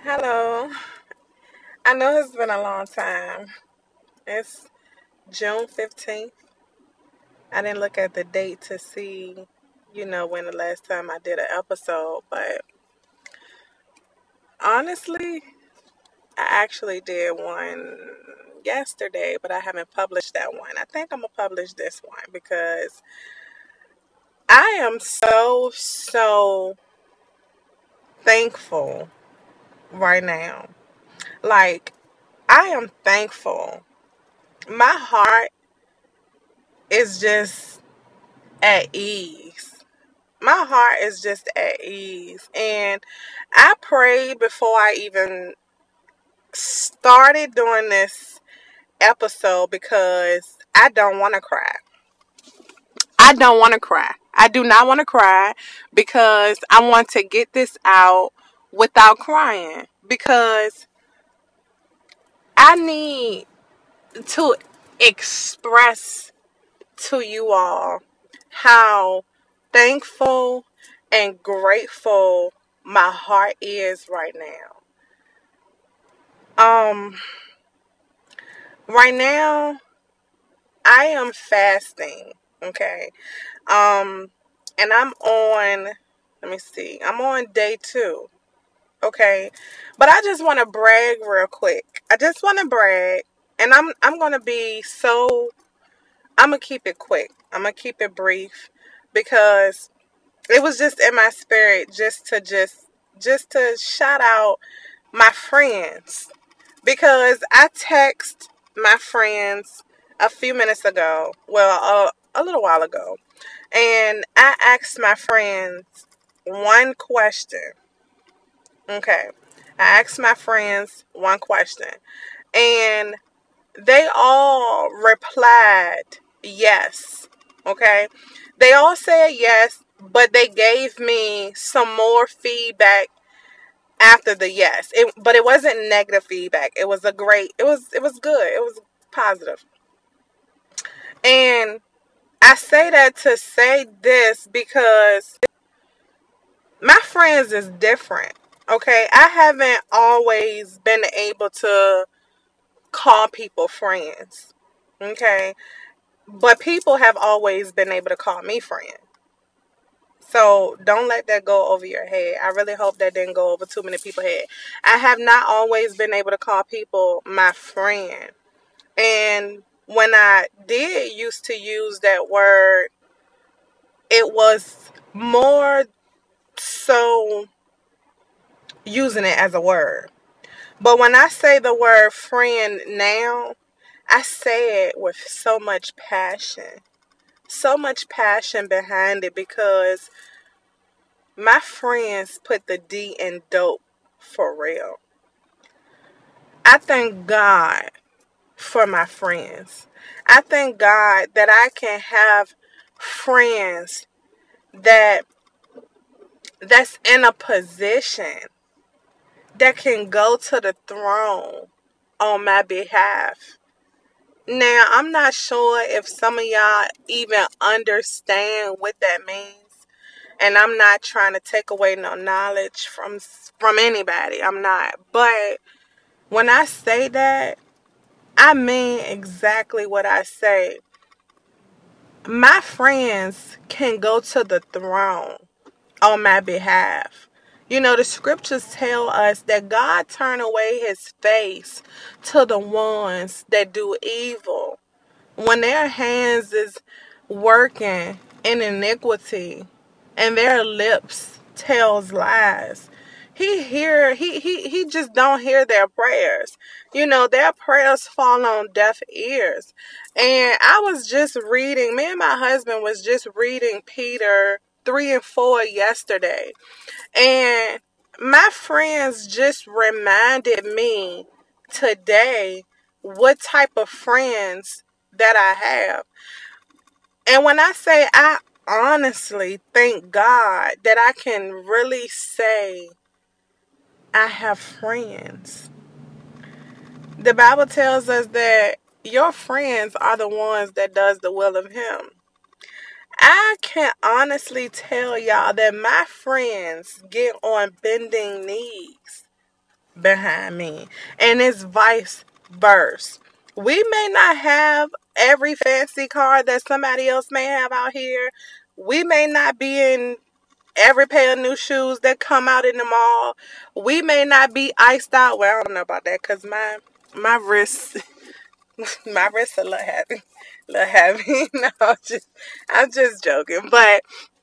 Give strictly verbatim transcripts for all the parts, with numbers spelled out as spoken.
Hello. I know it's been a long time. It's June fifteenth. I didn't look at the date to see, you know, when the last time I did an episode, but honestly, I actually did one yesterday, but I haven't published that one. I think I'm going to publish this one because I am so, so thankful right now. Like, I am thankful. My heart is just at ease. My heart is just at ease. And I prayed before I even started doing this episode because I don't want to cry. I don't want to cry. I do not want to cry because I want to get this out without crying because I need to express to you all how thankful and grateful my heart is right now. Um, right now I am fasting. Okay. Um, and I'm on. Let me see. I'm on day two. Okay, but I just want to brag real quick. I just want to brag, and I'm I'm gonna be so. I'm gonna keep it quick. I'm gonna keep it brief because it was just in my spirit just to just just to shout out my friends because I text my friends a few minutes ago, well, a, a little while ago, and I asked my friends one question. Okay, I asked my friends one question, and they all replied yes. Okay, they all said yes, but they gave me some more feedback after the yes. It, but it wasn't negative feedback. It was a great. It was. It was good. It was positive. And I say that to say this because my friends is different. Okay, I haven't always been able to call people friends. Okay, but people have always been able to call me friend. So don't let that go over your head. I really hope that didn't go over too many people's head. I have not always been able to call people my friend. And when I did used to use that word, it was more so using it as a word. But when I say the word friend now, I say it with so much passion. So much passion behind it because my friends put the D in dope for real. I thank God for my friends. I thank God that I can have friends that that's in a position that can go to the throne on my behalf. Now, I'm not sure if some of y'all even understand what that means. And I'm not trying to take away no knowledge from from anybody. I'm not. But when I say that, I mean exactly what I say. My friends can go to the throne on my behalf. You know, the scriptures tell us that God turn away his face to the ones that do evil. When their hands is working in iniquity and their lips tells lies, he hear he he he just don't hear their prayers. You know, their prayers fall on deaf ears. And I was just reading, me and my husband was just reading Peter three and four yesterday. And my friends just reminded me today what type of friends that I have. And when I say I honestly thank God that I can really say I have friends. The Bible tells us that your friends are the ones that does the will of him. I can honestly tell y'all that my friends get on bending knees behind me. And it's vice versa. We may not have every fancy car that somebody else may have out here. We may not be in every pair of new shoes that come out in the mall. We may not be iced out. Well, I don't know about that because my my wrists my wrists a little heavy. A little heavy. No, I'm just I'm just joking. But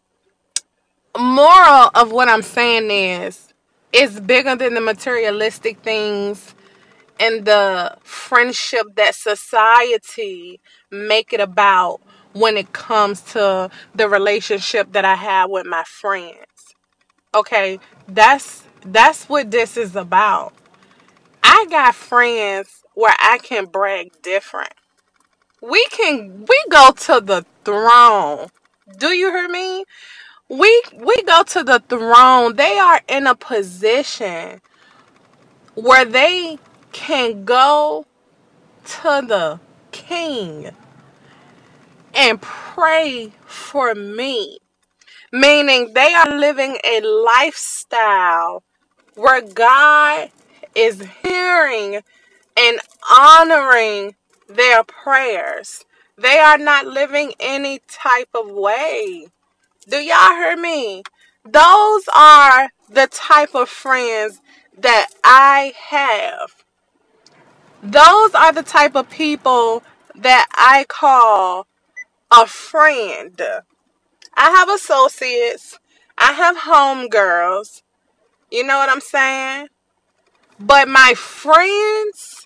moral of what I'm saying is it's bigger than the materialistic things and the friendship that society make it about when it comes to the relationship that I have with my friends. Okay, that's that's what this is about. I got friends where I can brag different. We can we go to the throne. Do you hear me? We we go to the throne. They are in a position where they can go to the king and pray for me. Meaning they are living a lifestyle where God is hearing and honoring their prayers. They are not living any type of way. Do y'all hear me? Those are the type of friends that I have. Those are the type of people that I call a friend. I have associates. I have homegirls. You know what I'm saying? But my friends,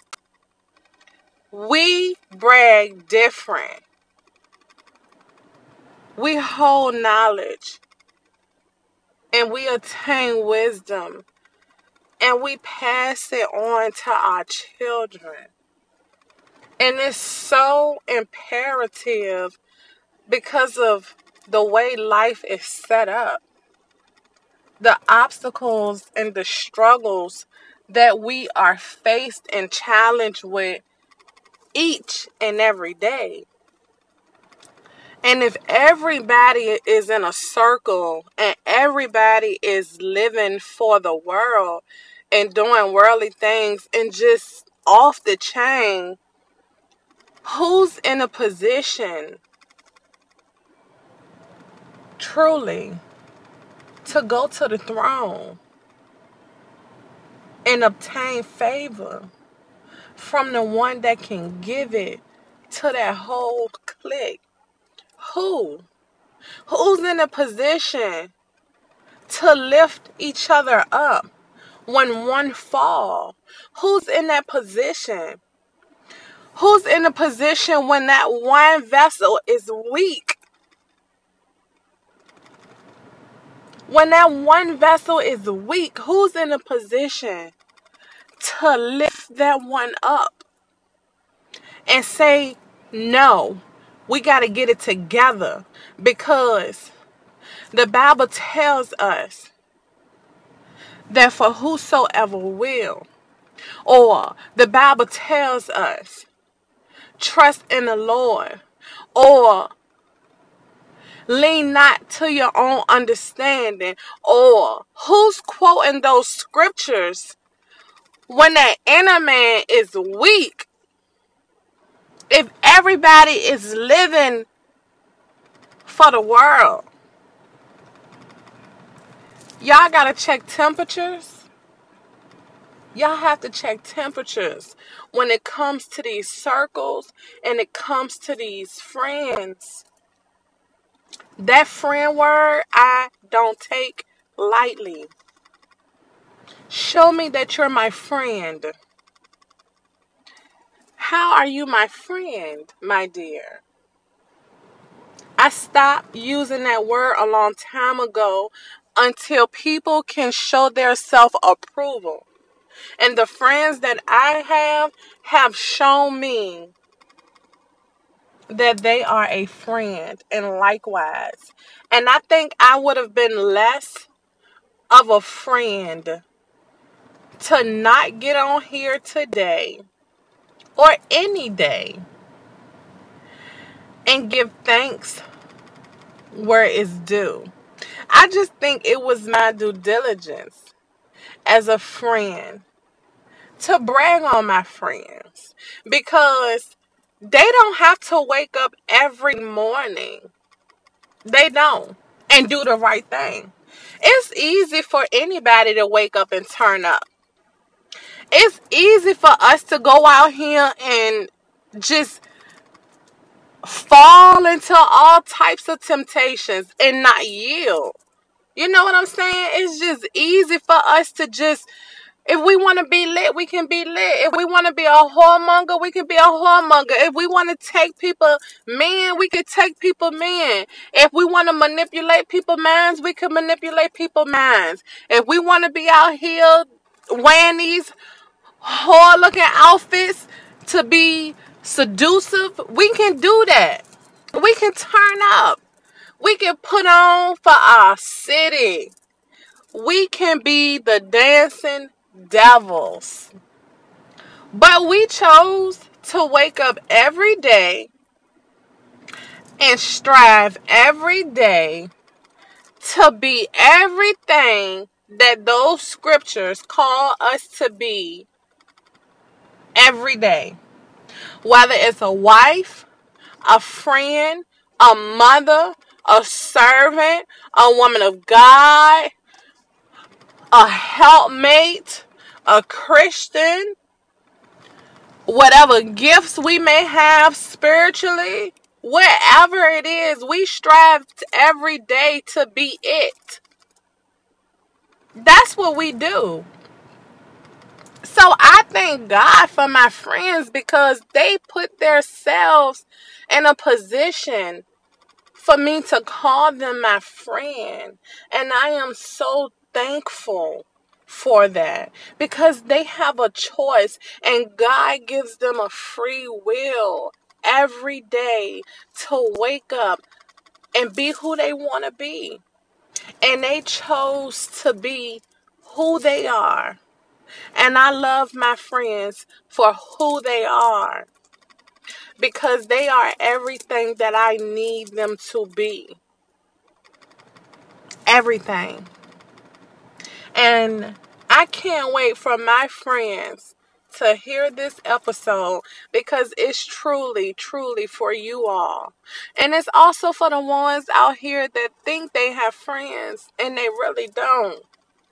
we brag different. We hold knowledge and we attain wisdom and we pass it on to our children. And it's so imperative because of the way life is set up. The obstacles and the struggles that we are faced and challenged with each and every day. And if everybody is in a circle and everybody is living for the world and doing worldly things and just off the chain, who's in a position truly to go to the throne and obtain favor from the one that can give it to that whole clique? Who? Who's in a position to lift each other up when one fall? Who's in that position? Who's in a position when that one vessel is weak? When that one vessel is weak, who's in a position to lift that one up and say, no, we got to get it together? Because the Bible tells us that for whosoever will, or the Bible tells us, trust in the Lord, or lean not to your own understanding. Or who's quoting those scriptures when that inner man is weak? If everybody is living for the world, y'all gotta check temperatures. Y'all have to check temperatures when it comes to these circles and it comes to these friends. That friend word, I don't take lightly. Show me that you're my friend. How are you my friend, my dear? I stopped using that word a long time ago until people can show their self-approval. And the friends that I have have shown me that they are a friend, and likewise. And I think I would have been less of a friend to not get on here today or any day and give thanks where it's due. I just think it was my due diligence as a friend to brag on my friends because they don't have to wake up every morning. They don't. And do the right thing. It's easy for anybody to wake up and turn up. It's easy for us to go out here and just fall into all types of temptations and not yield. You know what I'm saying? It's just easy for us to just, if we want to be lit, we can be lit. If we want to be a whoremonger, we can be a whoremonger. If we want to take people men, we can take people men. If we want to manipulate people's minds, we can manipulate people's minds. If we want to be out here wearing these whore looking outfits to be seductive, we can do that. We can turn up. We can put on for our city. We can be the dancing devils. But we chose to wake up every day and strive every day to be everything that those scriptures call us to be every day. Whether it's a wife, a friend, a mother, a servant, a woman of God, a helpmate, a Christian, whatever gifts we may have spiritually, whatever it is, we strive every day to be it. That's what we do. So I thank God for my friends because they put themselves in a position for me to call them my friend. And I am so thankful for that because they have a choice and God gives them a free will every day to wake up and be who they want to be. And they chose to be who they are. And I love my friends for who they are because they are everything that I need them to be. Everything. And I can't wait for my friends to hear this episode because it's truly, truly for you all. And it's also for the ones out here that think they have friends and they really don't.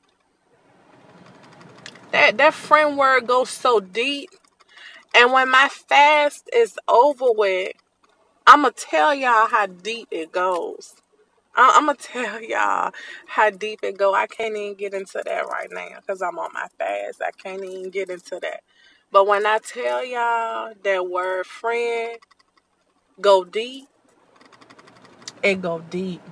That, that friend word goes so deep. And when my fast is over with, I'm going to tell y'all how deep it goes. I'm going to tell y'all how deep it go. I can't even get into that right now because I'm on my fast. I can't even get into that. But when I tell y'all that word friend go deep, it go deep.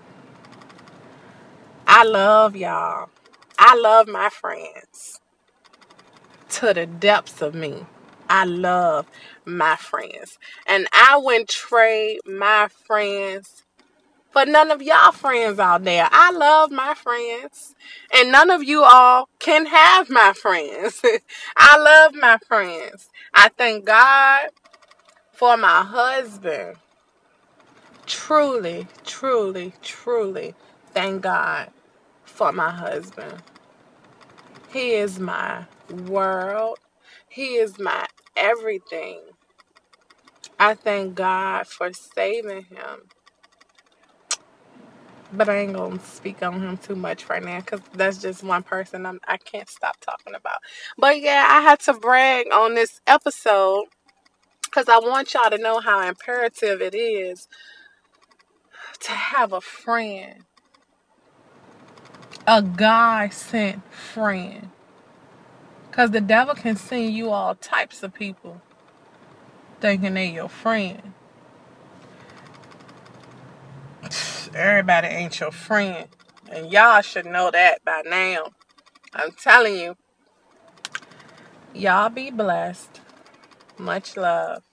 I love y'all. I love my friends to the depths of me. I love my friends. And I wouldn't trade my friends for none of y'all friends out there. I love my friends. And none of you all can have my friends. I love my friends. I thank God for my husband. Truly, truly, truly thank God for my husband. He is my world. He is my everything. I thank God for saving him. But I ain't going to speak on him too much right now because that's just one person I'm, I can't stop talking about. But yeah, I had to brag on this episode because I want y'all to know how imperative it is to have a friend. A God-sent friend. Because the devil can send you all types of people thinking they're your friend. Everybody ain't your friend. And y'all should know that by now. I'm telling you. Y'all be blessed. Much love.